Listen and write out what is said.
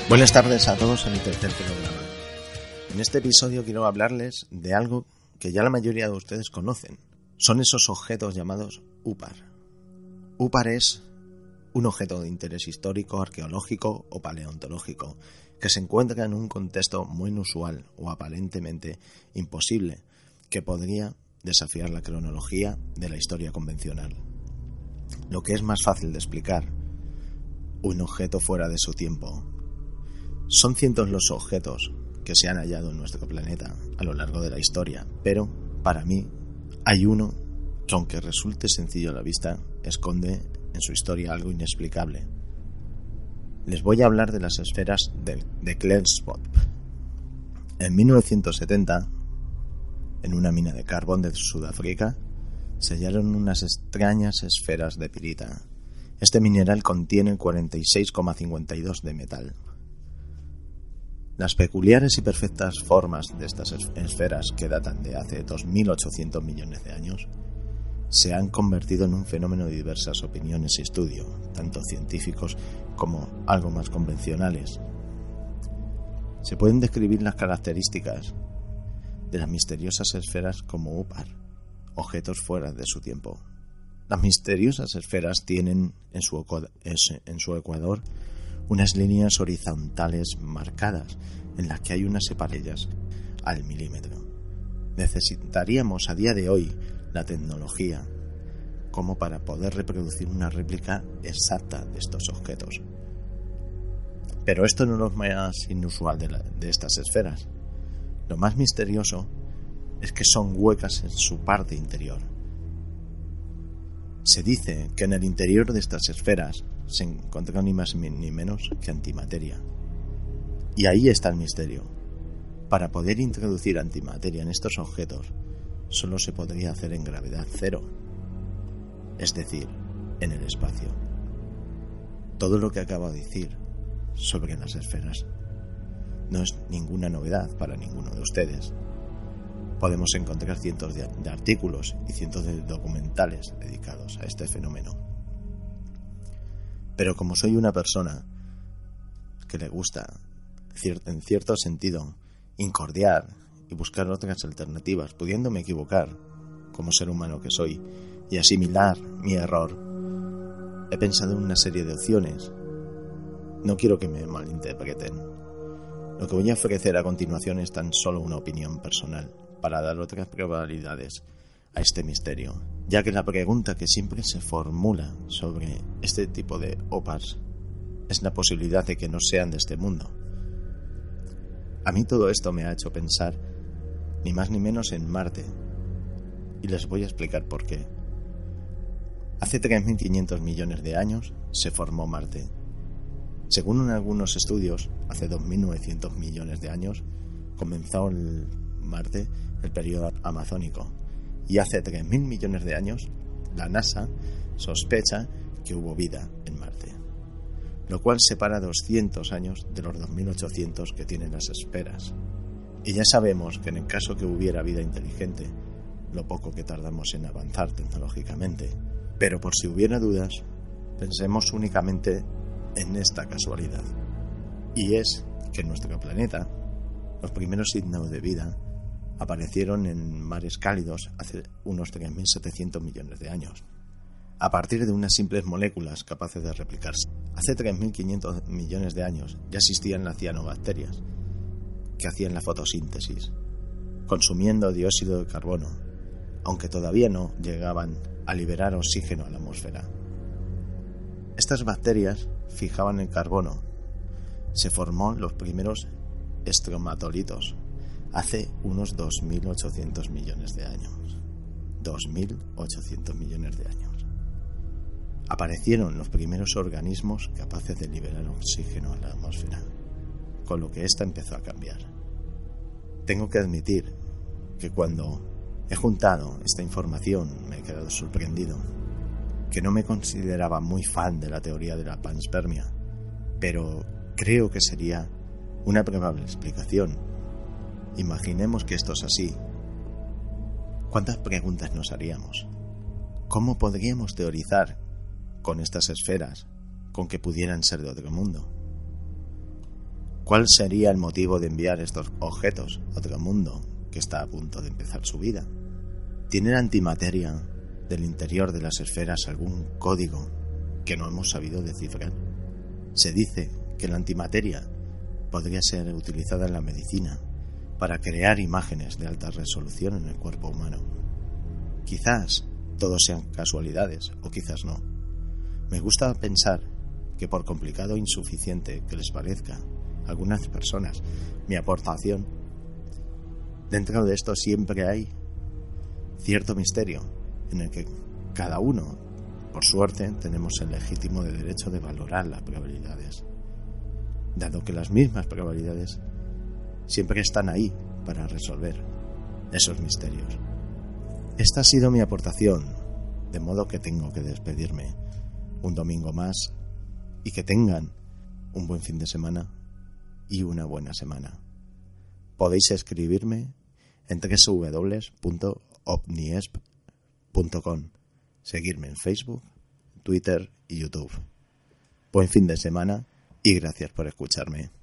Buenas tardes a todos en el tercer programa. En este episodio quiero hablarles de algo que ya la mayoría de ustedes conocen. Son esos objetos llamados UPAR. UPAR es un objeto de interés histórico, arqueológico o paleontológico que se encuentra en un contexto muy inusual o aparentemente imposible que podría desafiar la cronología de la historia convencional. Lo que es más fácil de explicar, un objeto fuera de su tiempo. Son cientos los objetos que se han hallado en nuestro planeta a lo largo de la historia, pero para mí hay uno que, aunque resulte sencillo a la vista, esconde en su historia algo inexplicable. Les voy a hablar de las esferas de Klerksborg. En 1970, en una mina de carbón de Sudáfrica, se hallaron unas extrañas esferas de pirita. Este mineral contiene 46,52 de metal. Las peculiares y perfectas formas de estas esferas, que datan de hace 2.800 millones de años, se han convertido en un fenómeno de diversas opiniones y estudios, tanto científicos como algo más convencionales. Se pueden describir las características de las misteriosas esferas como UPAR, objetos fuera de su tiempo. Las misteriosas esferas tienen en su ecuador unas líneas horizontales marcadas en las que hay unas separellas al milímetro. Necesitaríamos a día de hoy la tecnología como para poder reproducir una réplica exacta de estos objetos. Pero esto no es lo más inusual de estas esferas. Lo más misterioso es que son huecas en su parte interior. Se dice que en el interior de estas esferas se encontró ni más ni menos que antimateria. Y ahí está el misterio. Para poder introducir antimateria en estos objetos, solo se podría hacer en gravedad cero, es decir, en el espacio. Todo lo que acabo de decir sobre las esferas no es ninguna novedad para ninguno de ustedes. Podemos encontrar cientos de artículos y cientos de documentales dedicados a este fenómeno. Pero como soy una persona que le gusta, en cierto sentido, incordiar y buscar otras alternativas, pudiéndome equivocar como ser humano que soy y asimilar mi error, he pensado en una serie de opciones. No quiero que me malinterpreten. Lo que voy a ofrecer a continuación es tan solo una opinión personal para dar otras probabilidades a este misterio, ya que la pregunta que siempre se formula sobre este tipo de OPARs es la posibilidad de que no sean de este mundo. A mí todo esto me ha hecho pensar ni más ni menos en Marte, y les voy a explicar por qué. Hace 3.500 millones de años se formó Marte. Según algunos estudios, hace 2.900 millones de años comenzó Marte el periodo amazónico, y hace 3.000 millones de años la NASA sospecha que hubo vida en Marte, lo cual separa 200 años de los 2.800 que tienen las esferas. Y ya sabemos que en el caso que hubiera vida inteligente, lo poco que tardamos en avanzar tecnológicamente. Pero por si hubiera dudas, pensemos únicamente en esta casualidad, y es que en nuestro planeta los primeros signos de vida aparecieron en mares cálidos hace unos 3.700 millones de años, a partir de unas simples moléculas capaces de replicarse. Hace 3.500 millones de años ya existían las cianobacterias, que hacían la fotosíntesis, consumiendo dióxido de carbono, aunque todavía no llegaban a liberar oxígeno a la atmósfera. Estas bacterias fijaban el carbono. Se formó los primeros estromatolitos hace unos 2.800 millones de años. 2.800 millones de años. Aparecieron los primeros organismos capaces de liberar oxígeno a la atmósfera, con lo que ésta empezó a cambiar. Tengo que admitir que cuando he juntado esta información me he quedado sorprendido, que no me consideraba muy fan de la teoría de la panspermia, pero creo que sería una probable explicación. Imaginemos que esto es así. ¿Cuántas preguntas nos haríamos? ¿Cómo podríamos teorizar con estas esferas con que pudieran ser de otro mundo? ¿Cuál sería el motivo de enviar estos objetos a otro mundo que está a punto de empezar su vida? ¿Tiene la antimateria del interior de las esferas algún código que no hemos sabido descifrar? Se dice que la antimateria podría ser utilizada en la medicina para crear imágenes de alta resolución en el cuerpo humano. Quizás todos sean casualidades o quizás no. Me gusta pensar que por complicado o insuficiente que les parezca a algunas personas mi aportación, dentro de esto siempre hay cierto misterio en el que cada uno, por suerte, tenemos el legítimo derecho de valorar las probabilidades, dado que las mismas probabilidades siempre están ahí para resolver esos misterios. Esta ha sido mi aportación, de modo que tengo que despedirme un domingo más y que tengan un buen fin de semana y una buena semana. Podéis escribirme en www.ovniesp.com, seguirme en Facebook, Twitter y YouTube. Buen fin de semana y gracias por escucharme.